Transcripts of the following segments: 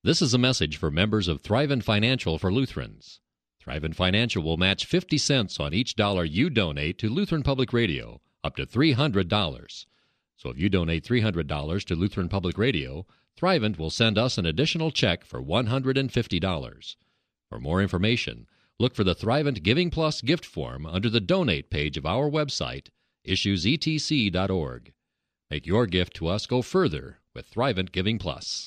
This is a message for members of Thrivent Financial for Lutherans. Thrivent Financial will match 50 cents on each dollar you donate to Lutheran Public Radio, up to $300. So if you donate $300 to Lutheran Public Radio, Thrivent will send us an additional check for $150. For more information, look for the Thrivent Giving Plus gift form under the Donate page of our website, issuesetc.org. Make your gift to us go further with Thrivent Giving Plus.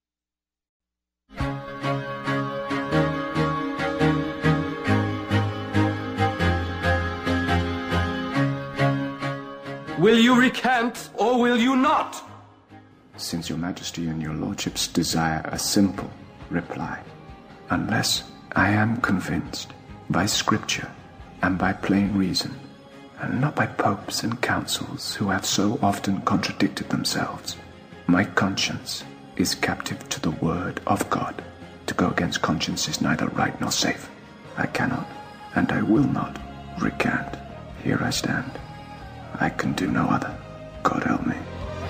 Will you recant, or will you not? Since your majesty and your lordships desire a simple reply, unless I am convinced by scripture and by plain reason, and not by popes and councils who have so often contradicted themselves, my conscience is captive to the word of God. To go against conscience is neither right nor safe. I cannot, and I will not, recant. Here I stand. I can do no other. God help me.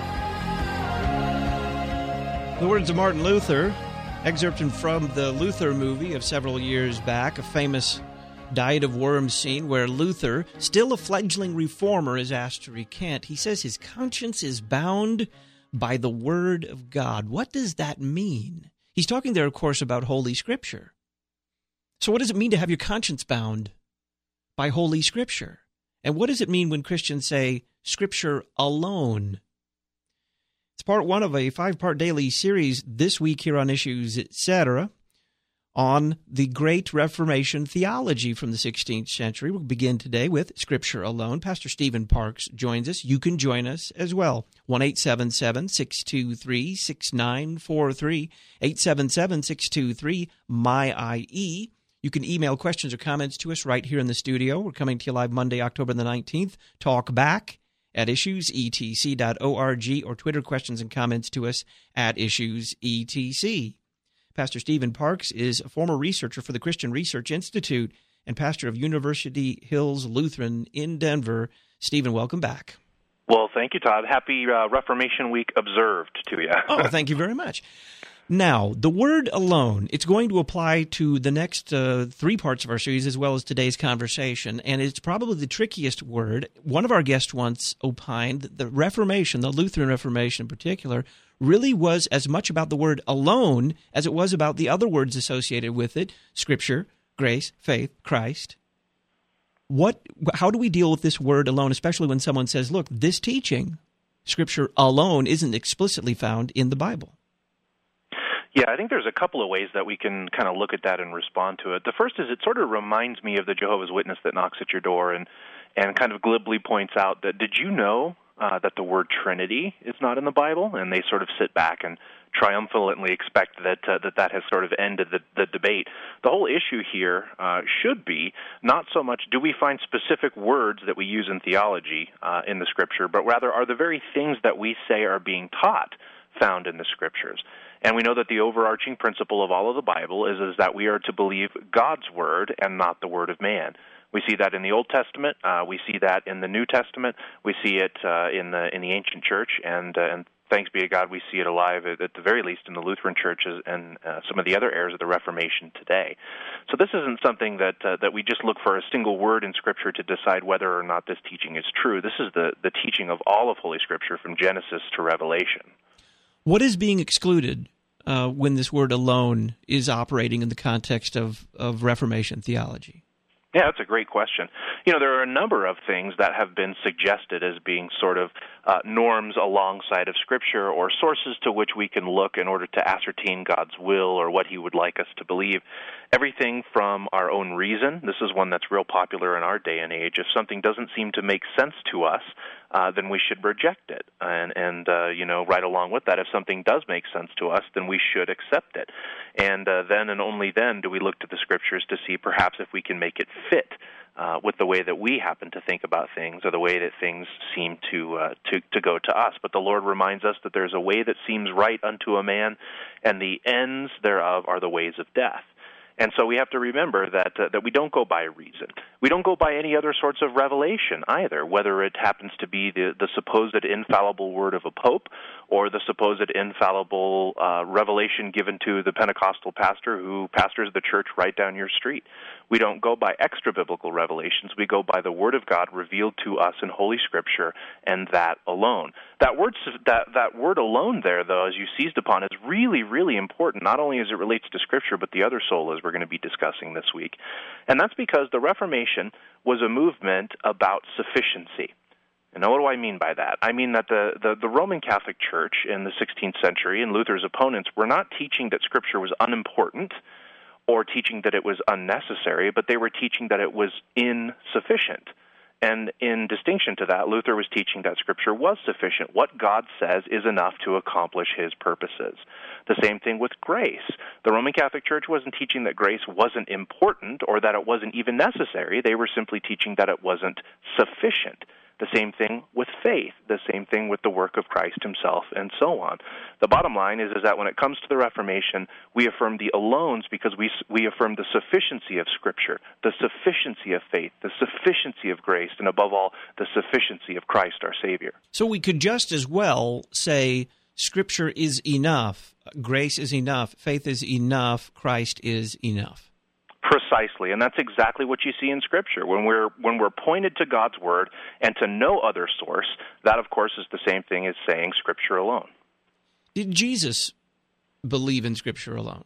The words of Martin Luther, excerpted from the Luther movie of several years back, a famous Diet of Worms scene where Luther, still a fledgling reformer, is asked to recant. He says his conscience is bound by the Word of God. What does that mean? He's talking there, of course, about Holy Scripture. So what does it mean to have your conscience bound by Holy Scripture? And what does it mean when Christians say Scripture alone? It's part one of a 5-part daily series this week here on Issues, Etc., on the Great Reformation theology from the 16th century. We'll begin today with Scripture alone. Pastor Stephen Parks joins us. You can join us as well. 1-877-623-6943, 877-623-MY-IE. You can email questions or comments to us right here in the studio. We're coming to you live Monday, October the 19th. Talk back at issuesetc.org, or Twitter questions and comments to us at issuesetc. Pastor Stephen Parks is a former researcher for the Christian Research Institute and pastor of University Hills Lutheran in Denver. Stephen, welcome back. Well, thank you, Todd. Happy Reformation Week observed to you. Oh, thank you very much. Now, the word alone, it's going to apply to the next 3 parts of our series as well as today's conversation, and it's probably the trickiest word. One of our guests once opined that the Reformation, the Lutheran Reformation in particular, really was as much about the word alone as it was about the other words associated with it: Scripture, grace, faith, Christ. How do we deal with this word alone, especially when someone says, look, this teaching, Scripture alone, isn't explicitly found in the Bible? Yeah, I think there's a couple of ways that we can kind of look at that and respond to it. The first is it sort of reminds me of the Jehovah's Witness that knocks at your door and kind of glibly points out that, did you know that the word Trinity is not in the Bible? And they sort of sit back and triumphantly expect that that has sort of ended the debate. The whole issue here should be not so much do we find specific words that we use in theology in the Scripture, but rather are the very things that we say are being taught found in the Scriptures. And we know that the overarching principle of all of the Bible is that we are to believe God's word and not the word of man. We see that in the Old Testament. We see that in the New Testament. We see it in the ancient church, and thanks be to God, we see it alive at the very least in the Lutheran churches and some of the other eras of the Reformation today. So this isn't something that we just look for a single word in Scripture to decide whether or not this teaching is true. This is the teaching of all of Holy Scripture from Genesis to Revelation. What is being excluded when this word alone is operating in the context of Reformation theology? Yeah, that's a great question. There are a number of things that have been suggested as being sort of norms alongside of Scripture, or sources to which we can look in order to ascertain God's will or what He would like us to believe. Everything from our own reason. This is one that's real popular in our day and age. If something doesn't seem to make sense to us, then we should reject it. And right along with that, if something does make sense to us, then we should accept it. And then and only then do we look to the Scriptures to see perhaps if we can make it fit with the way that we happen to think about things, or the way that things seem to go to us. But the Lord reminds us that there's a way that seems right unto a man, and the ends thereof are the ways of death. And so we have to remember that we don't go by reason. We don't go by any other sorts of revelation either, whether it happens to be the supposed infallible word of a pope or the supposed infallible revelation given to the Pentecostal pastor who pastors the church right down your street. We don't go by extra-biblical revelations. We go by the Word of God revealed to us in Holy Scripture, and that alone. That word alone there, though, as you seized upon, is really, really important, not only as it relates to Scripture, but the other solas we're going to be discussing this week. And that's because the Reformation was a movement about sufficiency. And now what do I mean by that? I mean that the Roman Catholic Church in the 16th century and Luther's opponents were not teaching that Scripture was unimportant or teaching that it was unnecessary, but they were teaching that it was insufficient. And in distinction to that, Luther was teaching that Scripture was sufficient. What God says is enough to accomplish His purposes. The same thing with grace. The Roman Catholic Church wasn't teaching that grace wasn't important or that it wasn't even necessary. They were simply teaching that it wasn't sufficient. The same thing with faith, the same thing with the work of Christ Himself, and so on. The bottom line is that when it comes to the Reformation, we affirm the alones because we affirm the sufficiency of Scripture, the sufficiency of faith, the sufficiency of grace, and above all, the sufficiency of Christ our Savior. So we could just as well say Scripture is enough, grace is enough, faith is enough, Christ is enough. Precisely, and that's exactly what you see in Scripture. When we're pointed to God's Word and to no other source, that, of course, is the same thing as saying Scripture alone. Did Jesus believe in Scripture alone?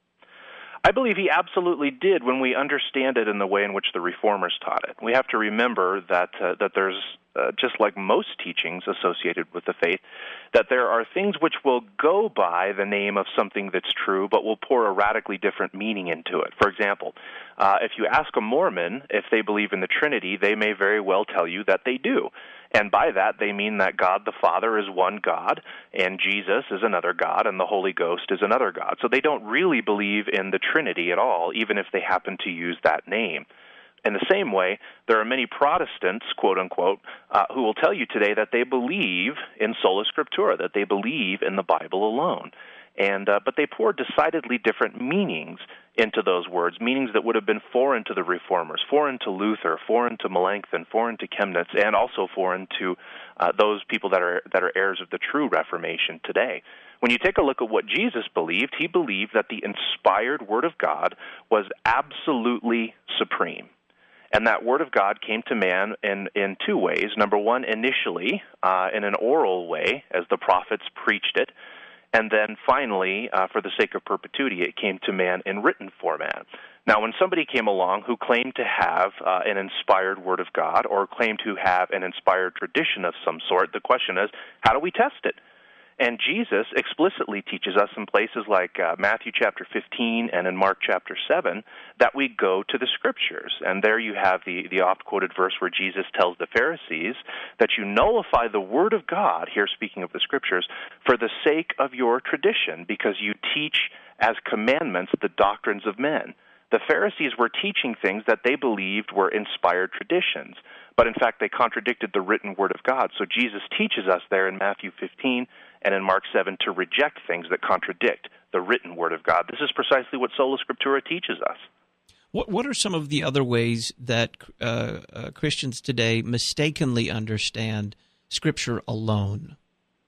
I believe he absolutely did when we understand it in the way in which the Reformers taught it. We have to remember that there's, just like most teachings associated with the faith, that there are things which will go by the name of something that's true, but will pour a radically different meaning into it. For example, if you ask a Mormon if they believe in the Trinity, they may very well tell you that they do. And by that, they mean that God the Father is one God, and Jesus is another God, and the Holy Ghost is another God. So they don't really believe in the Trinity at all, even if they happen to use that name. In the same way, there are many Protestants, quote-unquote, who will tell you today that they believe in sola scriptura, that they believe in the Bible alone. But they pour decidedly different meanings into those words, meanings that would have been foreign to the Reformers, foreign to Luther, foreign to Melanchthon, foreign to Chemnitz, and also foreign to those people that are heirs of the true Reformation today. When you take a look at what Jesus believed, he believed that the inspired Word of God was absolutely supreme. And that Word of God came to man in two ways. Number one, initially, in an oral way, as the prophets preached it. And then finally, for the sake of perpetuity, it came to man in written format. Now, when somebody came along who claimed to have an inspired Word of God or claimed to have an inspired tradition of some sort, the question is, how do we test it? And Jesus explicitly teaches us in places like Matthew chapter 15 and in Mark chapter 7 that we go to the Scriptures. And there you have the oft-quoted verse where Jesus tells the Pharisees that you nullify the Word of God, here speaking of the Scriptures, for the sake of your tradition, because you teach as commandments the doctrines of men. The Pharisees were teaching things that they believed were inspired traditions, but in fact they contradicted the written Word of God. So Jesus teaches us there in Matthew 15 and in Mark 7 to reject things that contradict the written Word of God. This is precisely what sola scriptura teaches us. What are some of the other ways that Christians today mistakenly understand Scripture alone?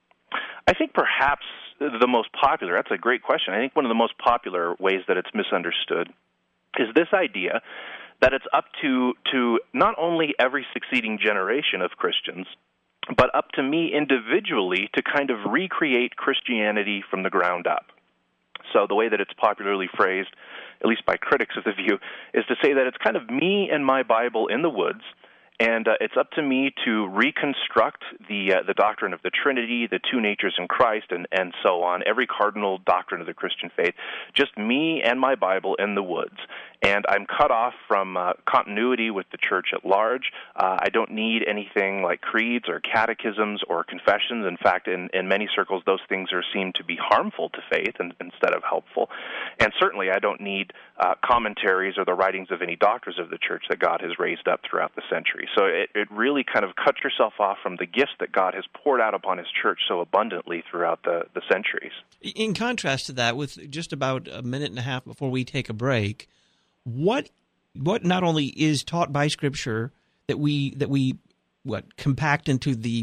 I think perhaps the most popular, that's a great question, I think one of the most popular ways that it's misunderstood is this idea that it's up to not only every succeeding generation of Christians, but up to me individually to kind of recreate Christianity from the ground up. So the way that it's popularly phrased, at least by critics of the view, is to say that it's kind of me and my Bible in the woods, and it's up to me to reconstruct the doctrine of the Trinity, the two natures in Christ, and so on, every cardinal doctrine of the Christian faith, just me and my Bible in the woods. And I'm cut off from continuity with the church at large. I don't need anything like creeds or catechisms or confessions. In fact, in many circles, those things are seen to be harmful to faith instead of helpful. And certainly I don't need commentaries or the writings of any doctors of the church that God has raised up throughout the centuries. So it really kind of cuts yourself off from the gifts that God has poured out upon His church so abundantly throughout the centuries. In contrast to that, with just about a minute and a half before we take a break, what not only is taught by Scripture that we compact into the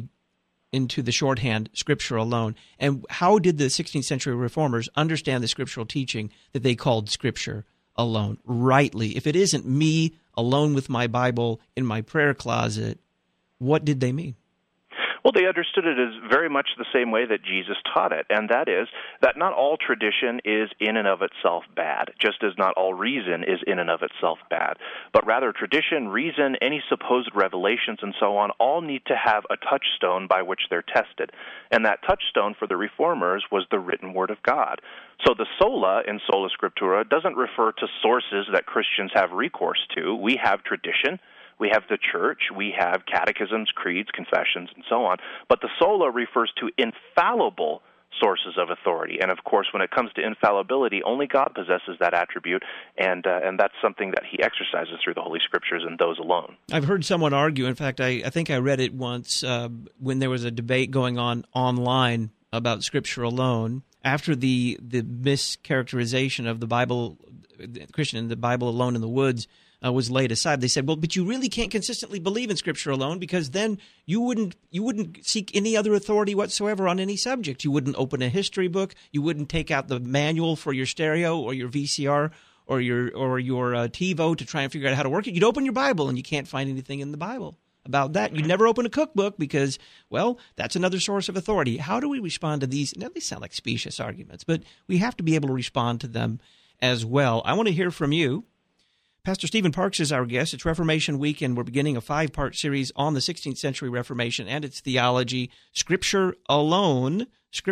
shorthand Scripture alone, and how did the 16th century reformers understand the scriptural teaching that they called Scripture alone rightly? If it isn't me alone with my Bible in my prayer closet, what did they mean? Well, they understood it as very much the same way that Jesus taught it, and that is that not all tradition is in and of itself bad, just as not all reason is in and of itself bad, but rather tradition, reason, any supposed revelations, and so on, all need to have a touchstone by which they're tested. And that touchstone for the reformers was the written Word of God. So the sola in Sola Scriptura doesn't refer to sources that Christians have recourse to. We have tradition. We have the church, we have catechisms, creeds, confessions, and so on. But the sola refers to infallible sources of authority. And, of course, when it comes to infallibility, only God possesses that attribute, and that's something that He exercises through the Holy Scriptures and those alone. I've heard someone argue, in fact, I think I read it once when there was a debate going on online about Scripture alone, after the mischaracterization of the Bible, Christian and the Bible alone in the woods, was laid aside. They said, well, but you really can't consistently believe in Scripture alone, because then you wouldn't seek any other authority whatsoever on any subject. You wouldn't open a history book. You wouldn't take out the manual for your stereo or your VCR or your TiVo to try and figure out how to work it. You'd open your Bible, and you can't find anything in the Bible about that. You'd never open a cookbook because, well, that's another source of authority. How do we respond to these? Now, these sound like specious arguments, but we have to be able to respond to them as well. I want to hear from you. Pastor Stephen Parks is our guest. It's Reformation Week, and we're beginning a 5-part series on the 16th century Reformation and its theology. Scripture alone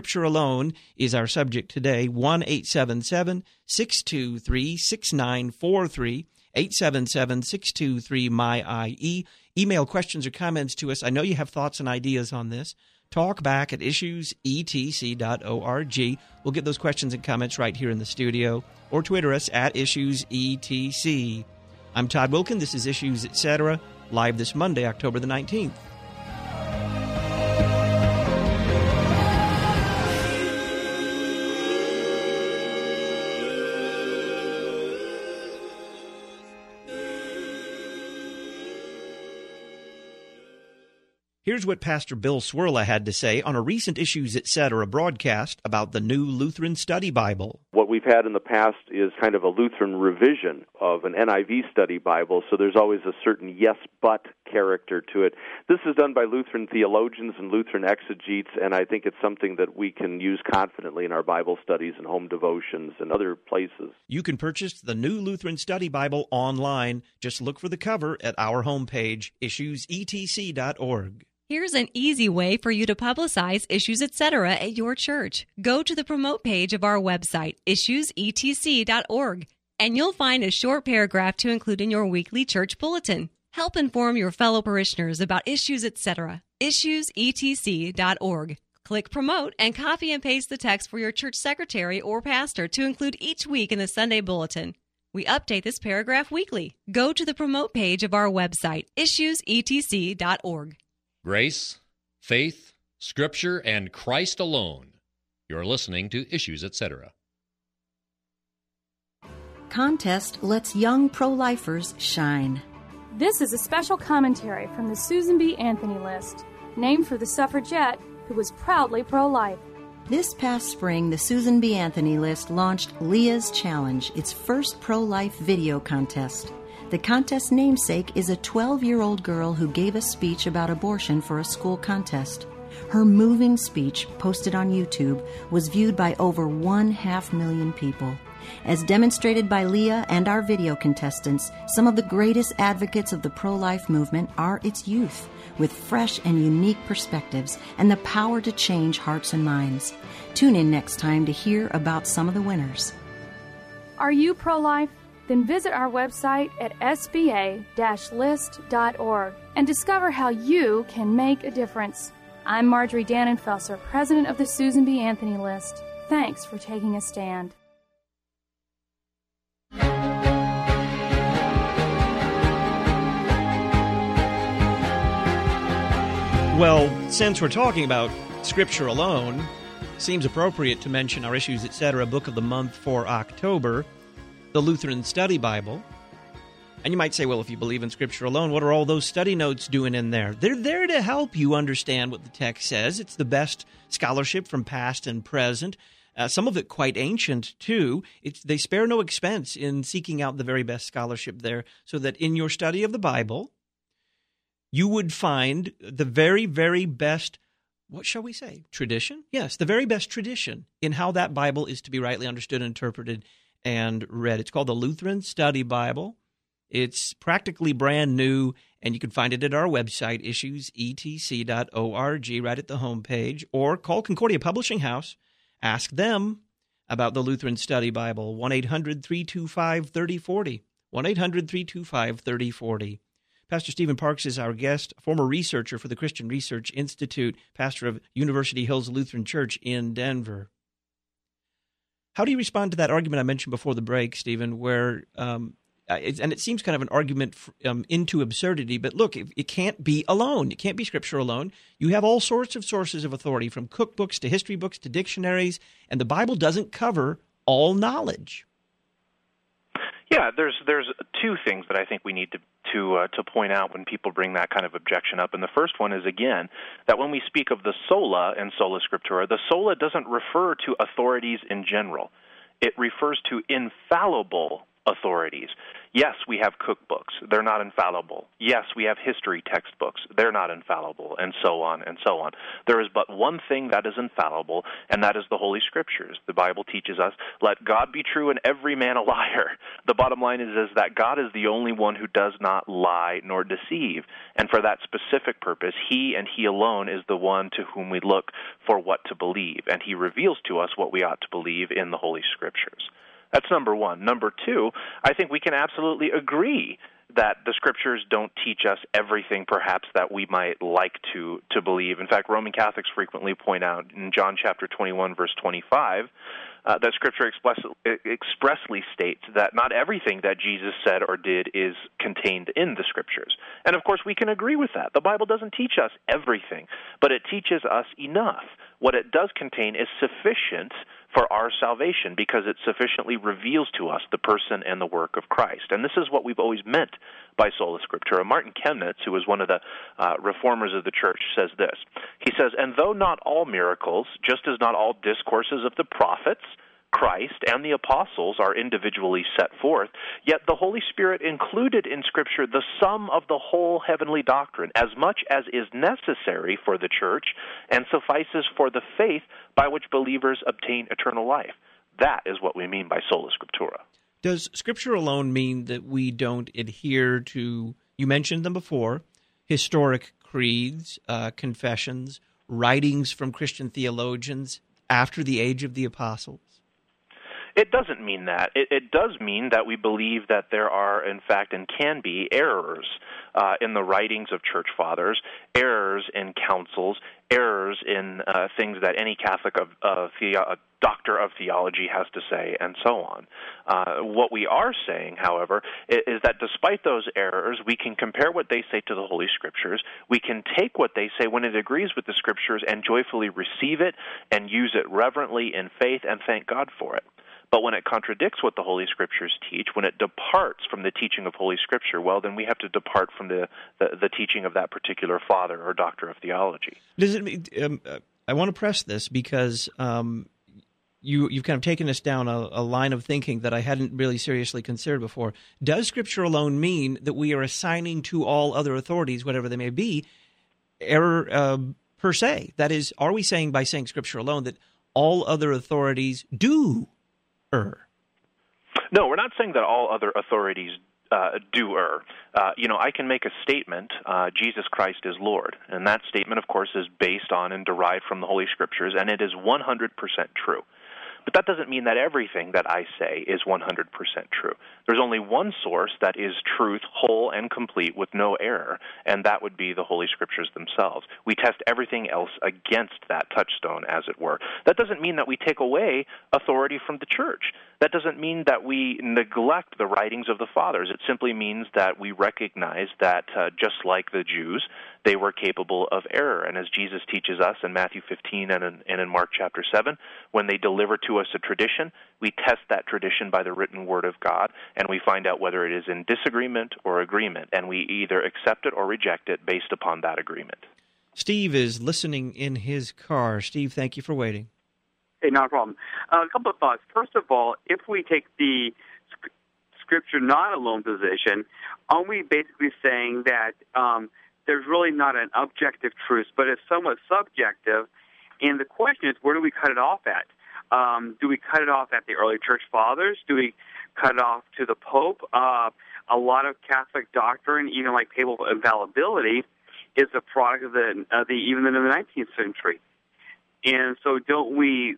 is our subject today. 1-877-623-6943, 877-623-MY-IE. Email questions or comments to us. I know you have thoughts and ideas on this. talkback@issuesetc.org. We'll get those questions and comments right here in the studio, or Twitter us @IssuesETC. I'm Todd Wilkin. This is Issues Etc., live this Monday, October the 19th. Here's what Pastor Bill Swirla had to say on a recent Issues Etc. broadcast about the new Lutheran Study Bible. What we've had in the past is kind of a Lutheran revision of an NIV Study Bible, so there's always a certain yes-but character to it. This is done by Lutheran theologians and Lutheran exegetes, and I think it's something that we can use confidently in our Bible studies and home devotions and other places. You can purchase the new Lutheran Study Bible online. Just look for the cover at our homepage, issuesetc.org. Here's an easy way for you to publicize Issues Etc. at your church. Go to the promote page of our website, issuesetc.org, and you'll find a short paragraph to include in your weekly church bulletin. Help inform your fellow parishioners about Issues Etc. issuesetc.org. Click Promote and copy and paste the text for your church secretary or pastor to include each week in the Sunday bulletin. We update this paragraph weekly. Go to the promote page of our website, issuesetc.org. Grace, faith, Scripture, and Christ alone. You're listening to Issues Etc. Contest lets young pro-lifers shine. This is a special commentary from the Susan B. Anthony List, named for the suffragette who was proudly pro-life. This past spring, the Susan B. Anthony List launched Leah's Challenge, its first pro-life video contest. The contest's namesake is a 12-year-old girl who gave a speech about abortion for a school contest. Her moving speech, posted on YouTube, was viewed by over 500,000 people. As demonstrated by Leah and our video contestants, some of the greatest advocates of the pro-life movement are its youth, with fresh and unique perspectives and the power to change hearts and minds. Tune in next time to hear about some of the winners. Are you pro-life? Then visit our website at sba-list.org and discover how you can make a difference. I'm Marjorie Dannenfelser, president of the Susan B. Anthony List. Thanks for taking a stand. Well, since we're talking about Scripture alone, seems appropriate to mention our Issues, Etc. Book of the Month for October, the Lutheran Study Bible. And you might say, well, if you believe in Scripture alone, what are all those study notes doing in there? They're there to help you understand what the text says. It's the best scholarship from past and present, some of it quite ancient, too. They spare no expense in seeking out the very best scholarship there, so that in your study of the Bible, you would find the very, very best, what shall we say, tradition? Yes, the very best tradition in how that Bible is to be rightly understood, interpreted, and read. It's called the Lutheran Study Bible. It's practically brand new, and you can find it at our website, issuesetc.org, right at the homepage, or call Concordia Publishing House. Ask them about the Lutheran Study Bible, 1-800-325-3040, 1-800-325-3040. Pastor Stephen Parks is our guest, former researcher for the Christian Research Institute, pastor of University Hills Lutheran Church in Denver. How do you respond to that argument I mentioned before the break, Stephen, where, and it seems kind of an argument into absurdity, but look, it can't be alone. It can't be Scripture alone. You have all sorts of sources of authority, from cookbooks to history books to dictionaries, and the Bible doesn't cover all knowledge. Yeah, there's two things that I think we need to point out when people bring that kind of objection up. And the first one is, again, that when we speak of the sola and sola scriptura, the sola doesn't refer to authorities in general. It refers to infallible authorities. Yes, we have cookbooks. They're not infallible. Yes, we have history textbooks. They're not infallible, and so on and so on. There is but one thing that is infallible, and that is the Holy Scriptures. The Bible teaches us, let God be true and every man a liar. The bottom line is that God is the only one who does not lie nor deceive. And for that specific purpose, He and He alone is the one to whom we look for what to believe. And He reveals to us what we ought to believe in the Holy Scriptures. That's number one. Number two, I think we can absolutely agree that the Scriptures don't teach us everything perhaps that we might like to believe. In fact, Roman Catholics frequently point out in John chapter 21, verse 25, that Scripture expressly states that not everything that Jesus said or did is contained in the Scriptures. And, of course, we can agree with that. The Bible doesn't teach us everything, but it teaches us enough. What it does contain is sufficient for our salvation because it sufficiently reveals to us the person and the work of Christ. And this is what we've always meant by sola scriptura. Martin Chemnitz, who was one of the reformers of the church, says this. He says, and though not all miracles, just as not all discourses of the prophets, Christ, and the apostles are individually set forth, yet the Holy Spirit included in Scripture the sum of the whole heavenly doctrine, as much as is necessary for the church and suffices for the faith by which believers obtain eternal life. That is what we mean by sola scriptura. Does Scripture alone mean that we don't adhere to, you mentioned them before, historic creeds, confessions, writings from Christian theologians after the age of the apostles? It doesn't mean that. It does mean that we believe that there are, in fact, and can be errors in the writings of church fathers, errors in councils, errors in things that any Catholic doctor of theology has to say, and so on. What we are saying, however, is that despite those errors, we can compare what they say to the Holy Scriptures. We can take what they say when it agrees with the Scriptures and joyfully receive it and use it reverently in faith and thank God for it. But when it contradicts what the Holy Scriptures teach, when it departs from the teaching of Holy Scripture, well, then we have to depart from the teaching of that particular father or doctor of theology. Does it? I want to press this because you've kind of taken us down a line of thinking that I hadn't really seriously considered before. Does Scripture alone mean that we are assigning to all other authorities, whatever they may be, error per se? That is, are we saying by saying Scripture alone that all other authorities do err? No, we're not saying that all other authorities do err. I can make a statement, Jesus Christ is Lord, and that statement, of course, is based on and derived from the Holy Scriptures, and it is 100% true. But that doesn't mean that everything that I say is 100% true. There's only one source that is truth, whole and complete, with no error, and that would be the Holy Scriptures themselves. We test everything else against that touchstone, as it were. That doesn't mean that we take away authority from the church. That doesn't mean that we neglect the writings of the fathers. It simply means that we recognize that just like the Jews, they were capable of error. And as Jesus teaches us in Matthew 15 and in Mark chapter 7, when they deliver to us a tradition, we test that tradition by the written word of God, and we find out whether it is in disagreement or agreement, and we either accept it or reject it based upon that agreement. Steve is listening in his car. Steve, thank you for waiting. Hey, not a problem. A couple of thoughts. First of all, if we take the Scripture not alone position, aren't we basically saying that there's really not an objective truth, but it's somewhat subjective? And the question is, where do we cut it off at? Do we cut it off at the early church fathers? Do we cut it off to the Pope? A lot of Catholic doctrine, even like papal infallibility, is a product of even in the 19th century. And so, don't we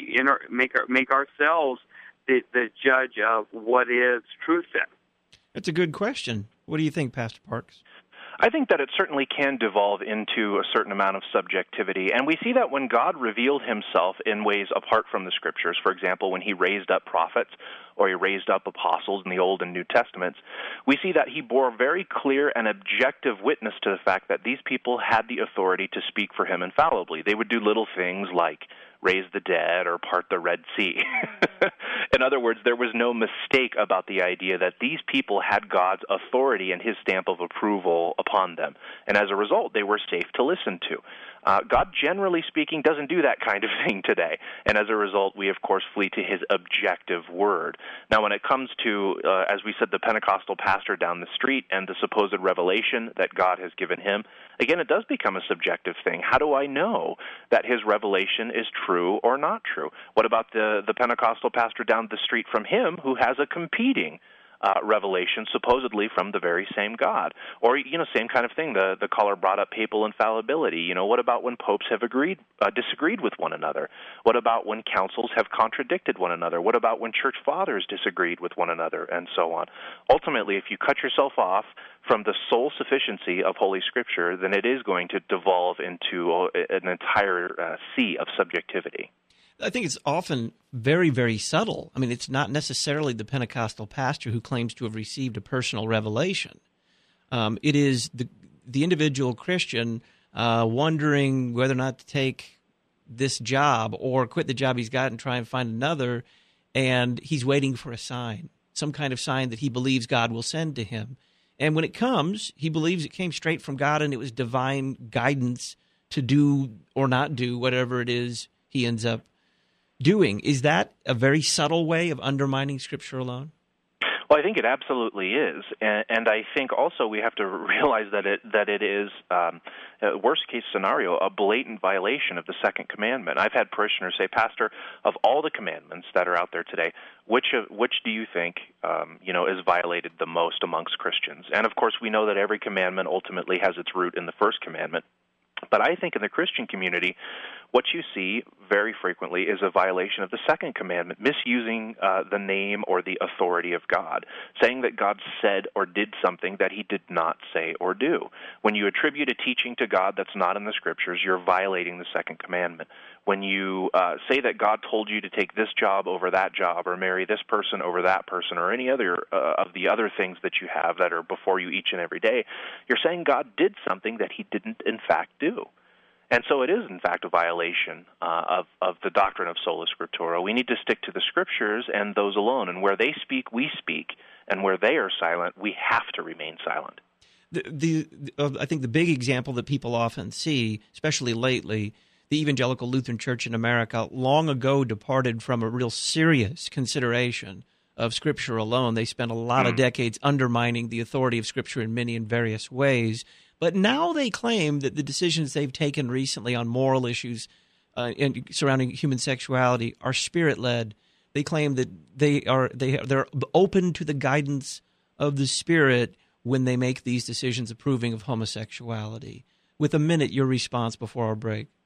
make ourselves the judge of what is truth then? That's a good question. What do you think, Pastor Parks? I think that it certainly can devolve into a certain amount of subjectivity, and we see that when God revealed himself in ways apart from the Scriptures. For example, when he raised up prophets or he raised up apostles in the Old and New Testaments, we see that he bore very clear and objective witness to the fact that these people had the authority to speak for him infallibly. They would do little things like raise the dead or part the Red Sea. In other words, there was no mistake about the idea that these people had God's authority and his stamp of approval upon them. And as a result, they were safe to listen to. God, generally speaking, doesn't do that kind of thing today. And as a result, we, of course, flee to his objective word. Now, when it comes to, as we said, the Pentecostal pastor down the street and the supposed revelation that God has given him, again, it does become a subjective thing. How do I know that his revelation is true or not true? What about the Pentecostal pastor down the street from him who has a competing revelation supposedly from the very same God? Or, same kind of thing. The caller brought up papal infallibility. What about when popes have disagreed with one another? What about when councils have contradicted one another? What about when church fathers disagreed with one another, and so on? Ultimately, if you cut yourself off from the sole sufficiency of Holy Scripture, then it is going to devolve into an entire sea of subjectivity. I think it's often very, very subtle. I mean, it's not necessarily the Pentecostal pastor who claims to have received a personal revelation. It is the individual Christian wondering whether or not to take this job or quit the job he's got and try and find another, and he's waiting for a sign, some kind of sign that he believes God will send to him. And when it comes, he believes it came straight from God and it was divine guidance to do or not do whatever it is he ends up doing. Is that a very subtle way of undermining Scripture alone? Well, I think it absolutely is, and I think also we have to realize that it is, worst case scenario, a blatant violation of the second commandment. I've had parishioners say, Pastor, of all the commandments that are out there today, which do you think is violated the most amongst Christians? And of course, we know that every commandment ultimately has its root in the first commandment. But I think in the Christian community, what you see very frequently is a violation of the second commandment, misusing the name or the authority of God, saying that God said or did something that he did not say or do. When you attribute a teaching to God that's not in the Scriptures, you're violating the second commandment. When you say that God told you to take this job over that job or marry this person over that person or any other of the other things that you have that are before you each and every day, you're saying God did something that he didn't in fact do. And so it is, in fact, a violation of the doctrine of sola scriptura. We need to stick to the Scriptures and those alone. And where they speak, we speak. And where they are silent, we have to remain silent. I think the big example that people often see, especially lately, the Evangelical Lutheran Church in America long ago departed from a real serious consideration of Scripture alone. They spent a lot of decades undermining the authority of Scripture in many and various ways. But now they claim that the decisions they've taken recently on moral issues surrounding human sexuality are Spirit-led. They claim that they're open to the guidance of the Spirit when they make these decisions approving of homosexuality. With a minute, your response before our break.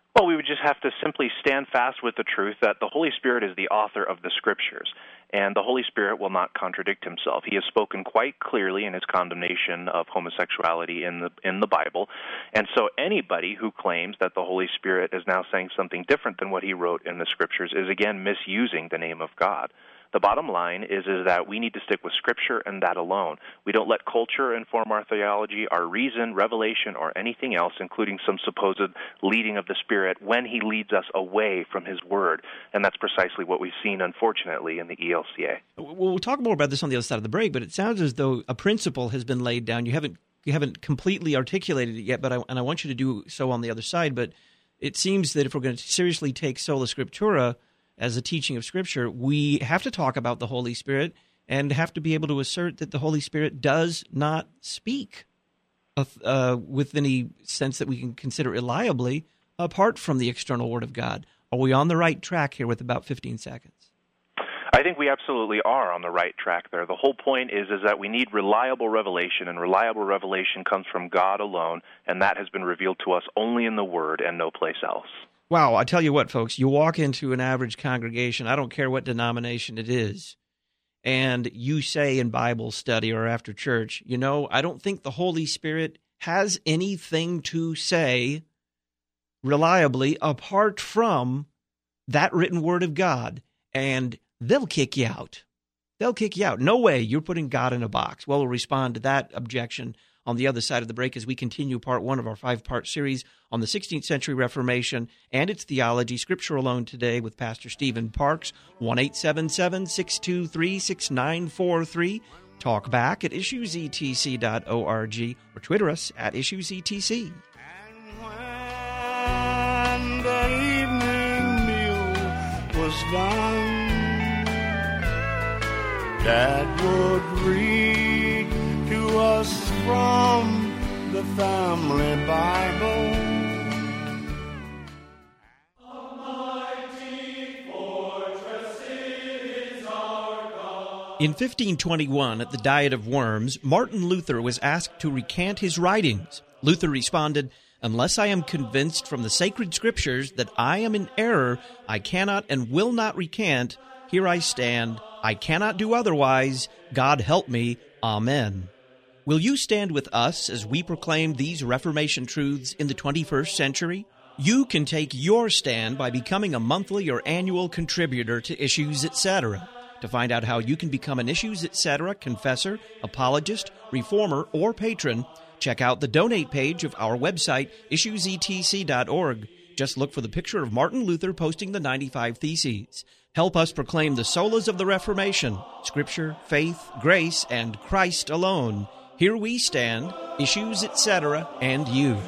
Well, we would just have to simply stand fast with the truth that the Holy Spirit is the author of the Scriptures, and the Holy Spirit will not contradict himself. He has spoken quite clearly in his condemnation of homosexuality in the Bible, and so anybody who claims that the Holy Spirit is now saying something different than what he wrote in the Scriptures is, again, misusing the name of God. The bottom line is that we need to stick with Scripture and that alone. We don't let culture inform our theology, our reason, revelation, or anything else, including some supposed leading of the Spirit when he leads us away from his word. And that's precisely what we've seen, unfortunately, in the ELCA. We'll talk more about this on the other side of the break, but it sounds as though a principle has been laid down. You haven't completely articulated it yet, but I want you to do so on the other side. But it seems that if we're going to seriously take sola scriptura as a teaching of Scripture, we have to talk about the Holy Spirit and have to be able to assert that the Holy Spirit does not speak with any sense that we can consider reliably apart from the external Word of God. Are we on the right track here with about 15 seconds? I think we absolutely are on the right track there. The whole point is that we need reliable revelation, and reliable revelation comes from God alone, and that has been revealed to us only in the Word and no place else. Wow, I tell you what, folks, you walk into an average congregation, I don't care what denomination it is, and you say in Bible study or after church, I don't think the Holy Spirit has anything to say reliably apart from that written Word of God, and they'll kick you out. They'll kick you out. No way you're putting God in a box. Well, we'll respond to that objection on the other side of the break as we continue part one of our 5-part series on the 16th century Reformation and its theology, Scripture Alone Today, with Pastor Stephen Parks, 1-877-623-6943. Talk back at issuesetc.org or Twitter us at issuesetc. And when the evening meal was done, Dad would read to us from the family Bible. A mighty fortress is our God. In 1521, at the Diet of Worms, Martin Luther was asked to recant his writings. Luther responded, "Unless I am convinced from the sacred Scriptures that I am in error, I cannot and will not recant. Here I stand. I cannot do otherwise. God help me. Amen." Will you stand with us as we proclaim these Reformation truths in the 21st century? You can take your stand by becoming a monthly or annual contributor to Issues Etc. To find out how you can become an Issues Etc. confessor, apologist, reformer, or patron, check out the donate page of our website, issuesetc.org. Just look for the picture of Martin Luther posting the 95 Theses. Help us proclaim the solas of the Reformation, Scripture, faith, grace, and Christ alone. Here we stand, Issues Etc., and you.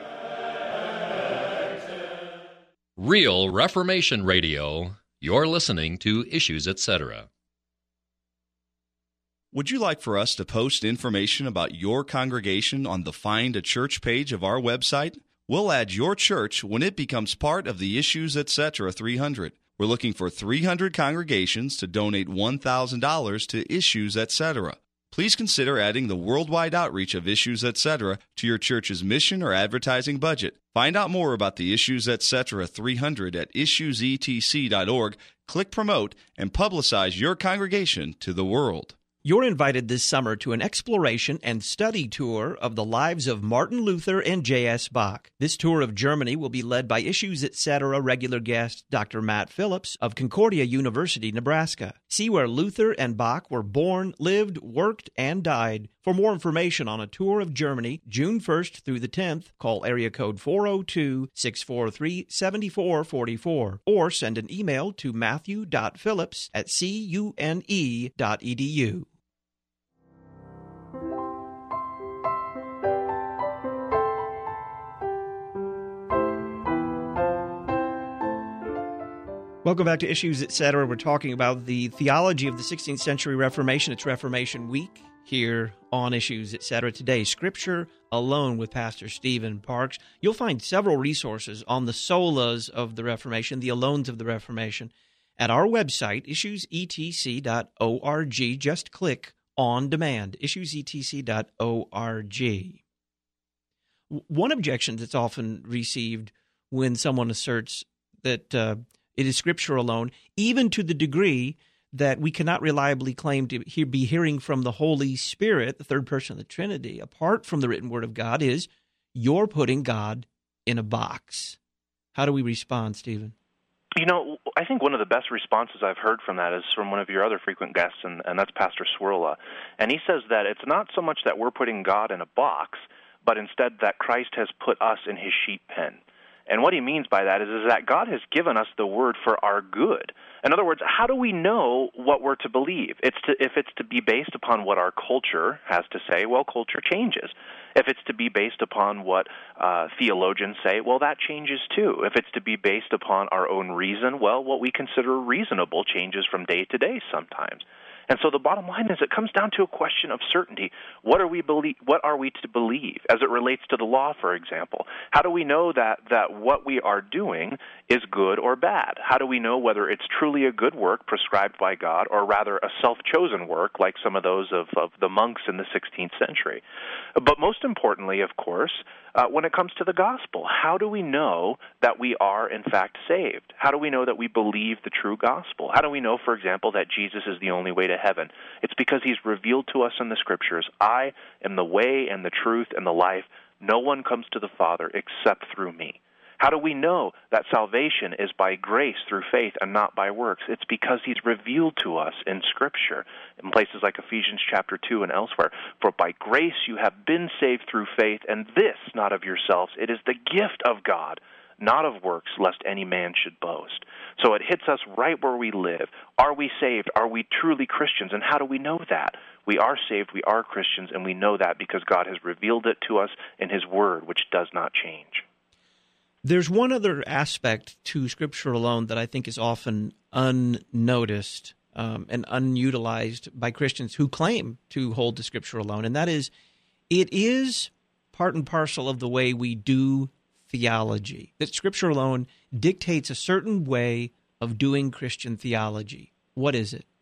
Real Reformation Radio. You're listening to Issues Etc. Would you like for us to post information about your congregation on the Find a Church page of our website? We'll add your church when it becomes part of the Issues Etc. 300. We're looking for 300 congregations to donate $1,000 to Issues Etc. Please consider adding the worldwide outreach of Issues Etc. to your church's mission or advertising budget. Find out more about the Issues Etc. 300 at issuesetc.org. Click Promote and publicize your congregation to the world. You're invited this summer to an exploration and study tour of the lives of Martin Luther and J.S. Bach. This tour of Germany will be led by Issues Etc. regular guest Dr. Matt Phillips of Concordia University, Nebraska. See where Luther and Bach were born, lived, worked, and died. For more information on a tour of Germany, June 1st through the 10th, call area code 402-643-7444 or send an email to matthew.phillips@cune.edu. Welcome back to Issues Etc. We're talking about the theology of the 16th century Reformation. It's Reformation Week here on Issues Etc. Today, Scripture Alone with Pastor Stephen Parks. You'll find several resources on the solas of the Reformation, the alones of the Reformation, at our website, issuesetc.org. Just click On Demand, issuesetc.org. One objection that's often received when someone asserts that it is Scripture alone, even to the degree that we cannot reliably claim to be hearing from the Holy Spirit, the third person of the Trinity, apart from the written Word of God, is you're putting God in a box. How do we respond, Stephen? You know, I think one of the best responses I've heard from that is from one of your other frequent guests, and that's Pastor Swirla. And he says that it's not so much that we're putting God in a box, but instead that Christ has put us in his sheep pen. And what he means by that is that God has given us the Word for our good. In other words, how do we know what we're to believe? If it's to be based upon what our culture has to say, well, culture changes. If it's to be based upon what theologians say, well, that changes too. If it's to be based upon our own reason, well, what we consider reasonable changes from day to day sometimes. And so the bottom line is it comes down to a question of certainty. What are we to believe as it relates to the law, for example? How do we know that what we are doing is good or bad? How do we know whether it's truly a good work prescribed by God or rather a self-chosen work like some of those of the monks in the 16th century? But most importantly, of course, when it comes to the gospel, how do we know that we are in fact saved? How do we know that we believe the true gospel? How do we know, for example, that Jesus is the only way to heaven? It's because he's revealed to us in the Scriptures, I am the way and the truth and the life. No one comes to the Father except through me. How do we know that salvation is by grace through faith and not by works? It's because he's revealed to us in Scripture, in places like Ephesians chapter 2 and elsewhere. For by grace you have been saved through faith, and this not of yourselves. It is the gift of God, not of works, lest any man should boast. So it hits us right where we live. Are we saved? Are we truly Christians? And how do we know that? We are saved, we are Christians, and we know that because God has revealed it to us in his Word, which does not change. There's one other aspect to Scripture alone that I think is often unnoticed and unutilized by Christians who claim to hold to Scripture alone, and that is it is part and parcel of the way we do theology, that Scripture alone dictates a certain way of doing Christian theology. What is it?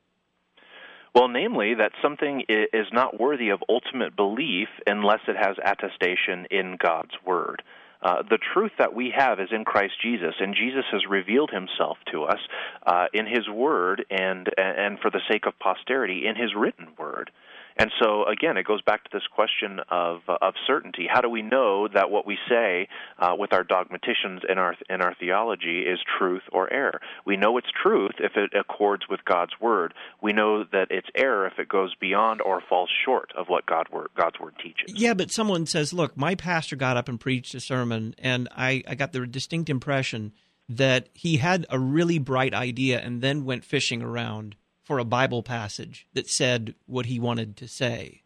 Well, namely, that something is not worthy of ultimate belief unless it has attestation in God's Word. The truth that we have is in Christ Jesus, and Jesus has revealed himself to us in his Word and for the sake of posterity in his written Word. And so, again, it goes back to this question of certainty. How do we know that what we say with our dogmaticians in our theology is truth or error? We know it's truth if it accords with God's Word. We know that it's error if it goes beyond or falls short of what God's Word teaches. Yeah, but someone says, look, my pastor got up and preached a sermon, and I got the distinct impression that he had a really bright idea and then went fishing around for a Bible passage that said what he wanted to say.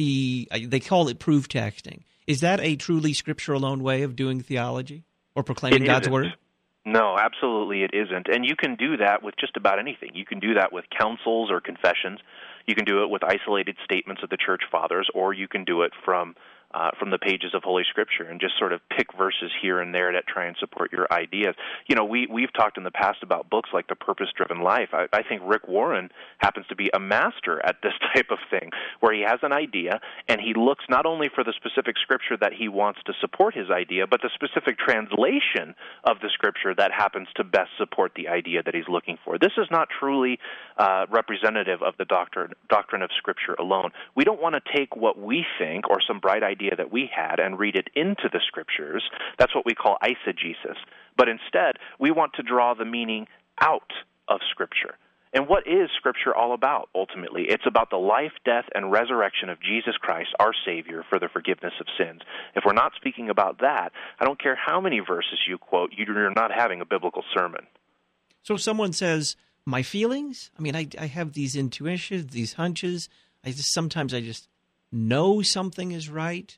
They call it proof texting. Is that a truly Scripture alone way of doing theology or proclaiming God's Word? No, absolutely it isn't. And you can do that with just about anything. You can do that with councils or confessions. You can do it with isolated statements of the Church Fathers, or you can do it from the pages of Holy Scripture and just sort of pick verses here and there that try and support your ideas. You know, we've talked in the past about books like The Purpose-Driven Life. I think Rick Warren happens to be a master at this type of thing, where he has an idea and he looks not only for the specific Scripture that he wants to support his idea, but the specific translation of the Scripture that happens to best support the idea that he's looking for. This is not truly representative of the doctrine of Scripture alone. We don't want to take what we think or some bright idea that we had and read it into the Scriptures. That's what we call eisegesis. But instead, we want to draw the meaning out of Scripture. And what is Scripture all about, ultimately? It's about the life, death, and resurrection of Jesus Christ, our Savior, for the forgiveness of sins. If we're not speaking about that, I don't care how many verses you quote, you're not having a biblical sermon. So if someone says, my feelings? I mean, I have these intuitions, these hunches. Sometimes I just know something is right.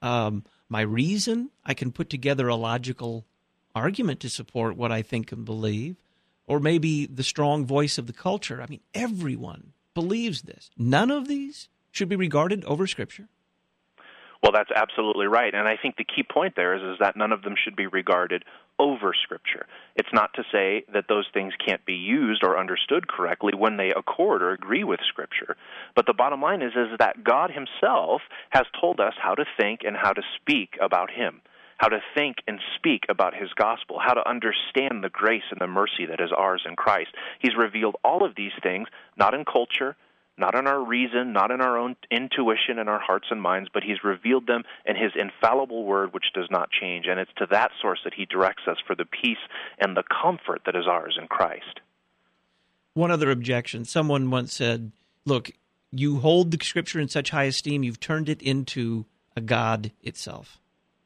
My reason, I can put together a logical argument to support what I think and believe. Or maybe the strong voice of the culture. I mean, everyone believes this. None of these should be regarded over Scripture. Well, that's absolutely right. And I think the key point there is that none of them should be regarded over Scripture. It's not to say that those things can't be used or understood correctly when they accord or agree with Scripture. But the bottom line is that God himself has told us how to think and how to speak about him. how to think and speak about his gospel, how to understand the grace and the mercy that is ours in Christ. He's revealed all of these things, not in culture, not in our reason, not in our own intuition in our hearts and minds, but he's revealed them in his infallible word, which does not change. And it's to that source that he directs us for the peace and the comfort that is ours in Christ. One other objection. Someone once said, look, you hold the Scripture in such high esteem, you've turned it into a God itself.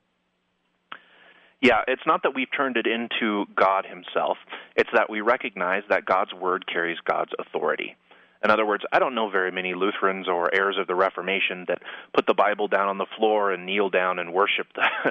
Yeah, it's not that we've turned it into God himself. It's that we recognize that God's word carries God's authority. In other words, I don't know very many Lutherans or heirs of the Reformation that put the Bible down on the floor and kneel down and worship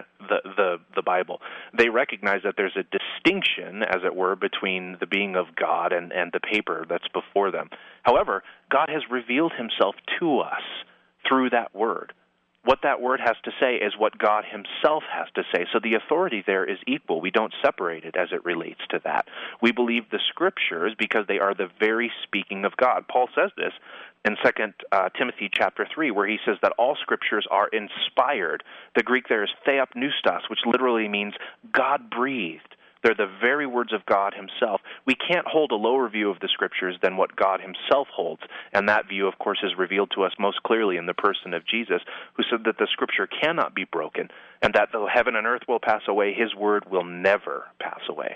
the Bible. They recognize that there's a distinction, as it were, between the being of God and the paper that's before them. However, God has revealed himself to us through that word. What that word has to say is what God himself has to say. So the authority there is equal. We don't separate it as it relates to that. We believe the Scriptures because they are the very speaking of God. Paul says this in 2 Timothy chapter 3, where he says that all Scriptures are inspired. The Greek there is theopneustos, which literally means God-breathed. They're the very words of God himself. We can't hold a lower view of the Scriptures than what God himself holds, and that view, of course, is revealed to us most clearly in the person of Jesus, who said that the Scripture cannot be broken, and that though heaven and earth will pass away, his word will never pass away.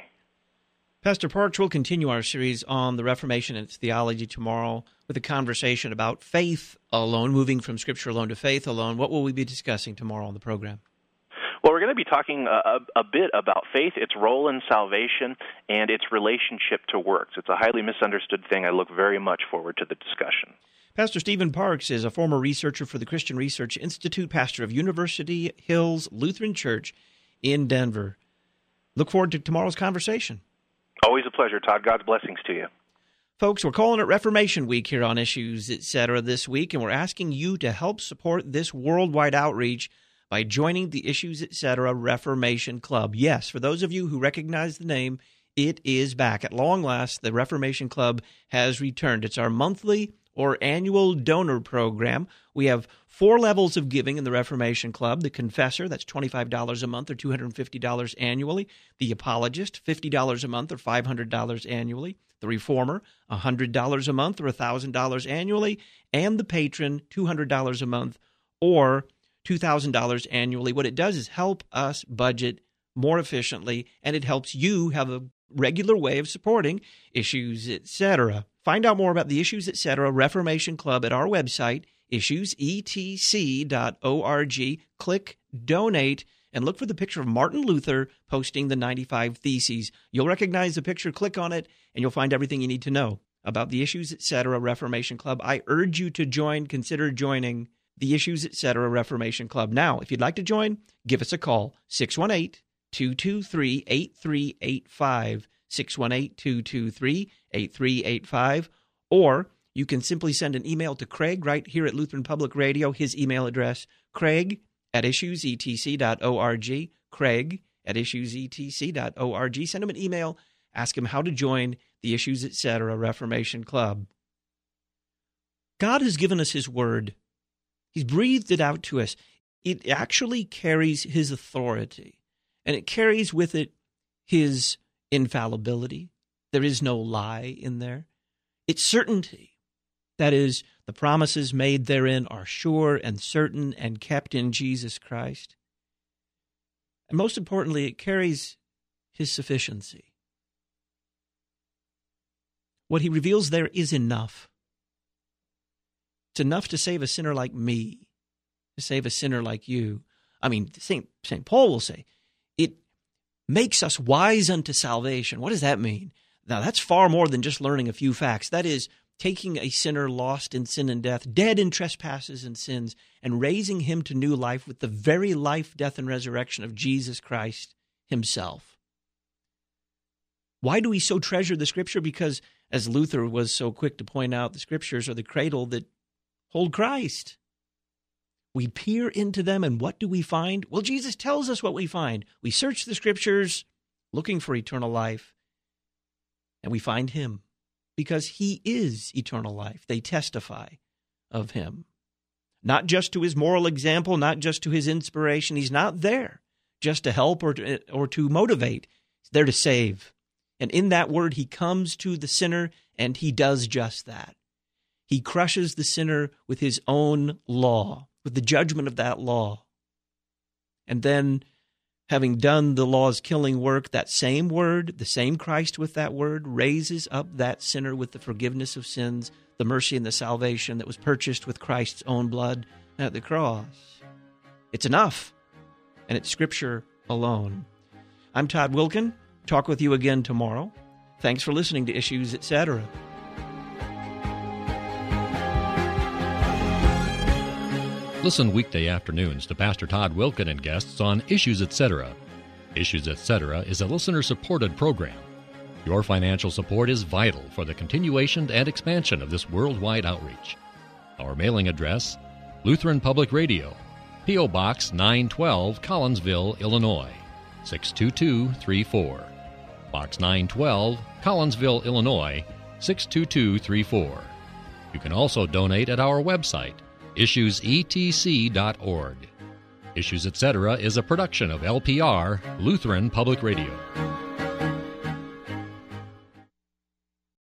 Pastor Parks will continue our series on the Reformation and its theology tomorrow with a conversation about faith alone, moving from Scripture alone to faith alone. What will we be discussing tomorrow on the program? Well, we're going to be talking a bit about faith, its role in salvation, and its relationship to works. It's a highly misunderstood thing. I look very much forward to the discussion. Pastor Stephen Parks is a former researcher for the Christian Research Institute, pastor of University Hills Lutheran Church in Denver. Look forward to tomorrow's conversation. Always a pleasure, Todd. God's blessings to you. Folks, we're calling it Reformation Week here on Issues, Etc. this week, and we're asking you to help support this worldwide outreach by joining the Issues, Etc. Reformation Club. Yes, for those of you who recognize the name, it is back. At long last, the Reformation Club has returned. It's our monthly or annual donor program. We have 4 levels of giving in the Reformation Club. The Confessor, that's $25 a month or $250 annually. The Apologist, $50 a month or $500 annually. The Reformer, $100 a month or $1,000 annually. And the Patron, $200 a month or $2,000 annually. What it does is help us budget more efficiently, and it helps you have a regular way of supporting Issues, Etc. Find out more about the Issues, Etc. Reformation Club at our website, issuesetc.org. Click Donate and look for the picture of Martin Luther posting the 95 Theses. You'll recognize the picture, click on it, and you'll find everything you need to know about the Issues, Etc. Reformation Club. I urge you to consider joining the Issues, Etc. Reformation Club. Now, if you'd like to join, give us a call, 618-223-8385, 618-223-8385, or you can simply send an email to Craig right here at Lutheran Public Radio. His email address, craig@issuesetc.org, craig@issuesetc.org. Send him an email, ask him how to join the Issues, Etc. Reformation Club. God has given us his word. He's breathed it out to us. It actually carries his authority, and it carries with it his infallibility. There is no lie in there. It's certainty. That is, the promises made therein are sure and certain and kept in Jesus Christ. And most importantly, it carries his sufficiency. What he reveals there is enough. It's enough to save a sinner like me, to save a sinner like you. I mean, St. Paul will say, it makes us wise unto salvation. What does that mean? Now, that's far more than just learning a few facts. That is taking a sinner lost in sin and death, dead in trespasses and sins, and raising him to new life with the very life, death, and resurrection of Jesus Christ himself. Why do we so treasure the Scripture? Because, as Luther was so quick to point out, the Scriptures are the cradle that hold Christ. We peer into them, and what do we find? Well, Jesus tells us what we find. We search the Scriptures looking for eternal life, and we find him because he is eternal life. They testify of him. Not just to his moral example, not just to his inspiration. He's not there just to help or to motivate. He's there to save. And in that word, he comes to the sinner, and he does just that. He crushes the sinner with his own law, with the judgment of that law. And then, having done the law's killing work, that same word, the same Christ with that word, raises up that sinner with the forgiveness of sins, the mercy and the salvation that was purchased with Christ's own blood at the cross. It's enough, and it's Scripture alone. I'm Todd Wilken. Talk with you again tomorrow. Thanks for listening to Issues, Etc. Listen weekday afternoons to Pastor Todd Wilken and guests on Issues, Etc. Issues, Etc. is a listener-supported program. Your financial support is vital for the continuation and expansion of this worldwide outreach. Our mailing address, Lutheran Public Radio, P.O. Box 912, Collinsville, Illinois, 62234. Box 912, Collinsville, Illinois, 62234. You can also donate at our website, issuesetc.org. Issues, Etc. is a production of LPR, Lutheran Public Radio.